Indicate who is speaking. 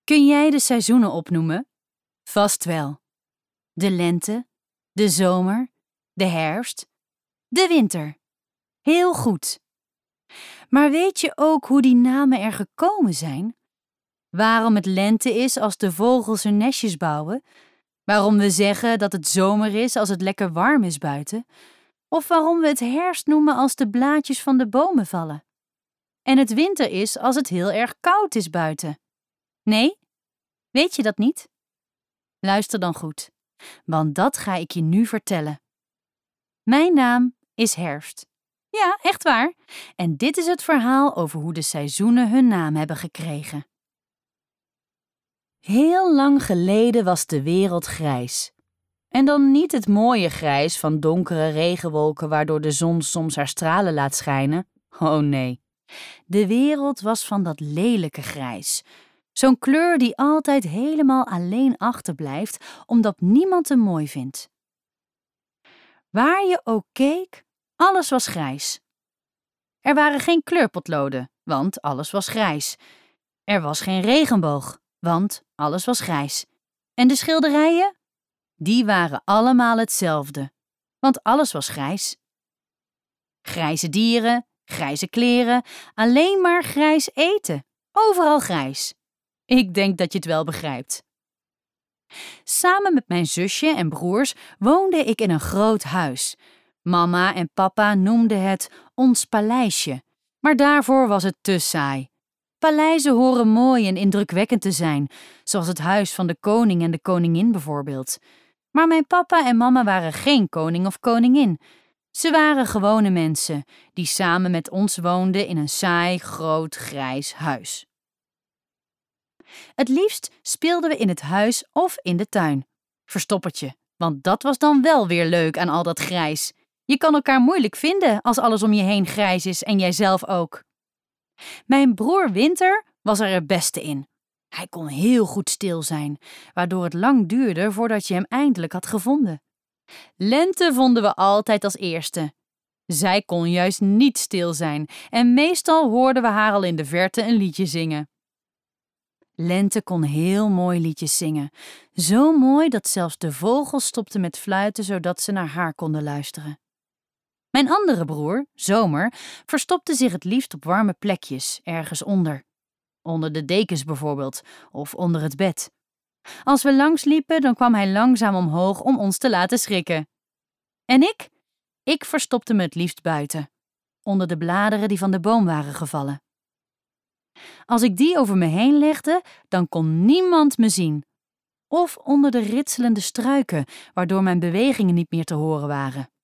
Speaker 1: Kun jij de seizoenen opnoemen? Vast wel. De lente, de zomer, de herfst, de winter. Heel goed. Maar weet je ook hoe die namen er gekomen zijn? Waarom het lente is als de vogels hun nestjes bouwen? Waarom we zeggen dat het zomer is als het lekker warm is buiten? Of waarom we het herfst noemen als de blaadjes van de bomen vallen? En het winter is als het heel erg koud is buiten? Nee? Weet je dat niet? Luister dan goed, want dat ga ik je nu vertellen. Mijn naam is Herfst. Ja, echt waar. En dit is het verhaal over hoe de seizoenen hun naam hebben gekregen. Heel lang geleden was de wereld grijs. En dan niet het mooie grijs van donkere regenwolken waardoor de zon soms haar stralen laat schijnen. Oh nee. De wereld was van dat lelijke grijs. Zo'n kleur die altijd helemaal alleen achterblijft, omdat niemand hem mooi vindt. Waar je ook keek, alles was grijs. Er waren geen kleurpotloden, want alles was grijs. Er was geen regenboog, want alles was grijs. En de schilderijen? Die waren allemaal hetzelfde, want alles was grijs. Grijze dieren, grijze kleren, alleen maar grijs eten, overal grijs. Ik denk dat je het wel begrijpt. Samen met mijn zusje en broers woonde ik in een groot huis. Mama en papa noemden het ons paleisje, maar daarvoor was het te saai. Paleizen horen mooi en indrukwekkend te zijn, zoals het huis van de koning en de koningin bijvoorbeeld. Maar mijn papa en mama waren geen koning of koningin. Ze waren gewone mensen die samen met ons woonden in een saai, groot, grijs huis. Het liefst speelden we in het huis of in de tuin. Verstoppertje, want dat was dan wel weer leuk aan al dat grijs. Je kan elkaar moeilijk vinden als alles om je heen grijs is en jijzelf ook. Mijn broer Winter was er het beste in. Hij kon heel goed stil zijn, waardoor het lang duurde voordat je hem eindelijk had gevonden. Lente vonden we altijd als eerste. Zij kon juist niet stil zijn en meestal hoorden we haar al in de verte een liedje zingen. Lente kon heel mooi liedjes zingen. Zo mooi dat zelfs de vogels stopten met fluiten zodat ze naar haar konden luisteren. Mijn andere broer, Zomer, verstopte zich het liefst op warme plekjes, ergens onder. Onder de dekens bijvoorbeeld, of onder het bed. Als we langs liepen, dan kwam hij langzaam omhoog om ons te laten schrikken. En ik? Ik verstopte me het liefst buiten, onder de bladeren die van de boom waren gevallen. Als ik die over me heen legde, dan kon niemand me zien. Of onder de ritselende struiken, waardoor mijn bewegingen niet meer te horen waren.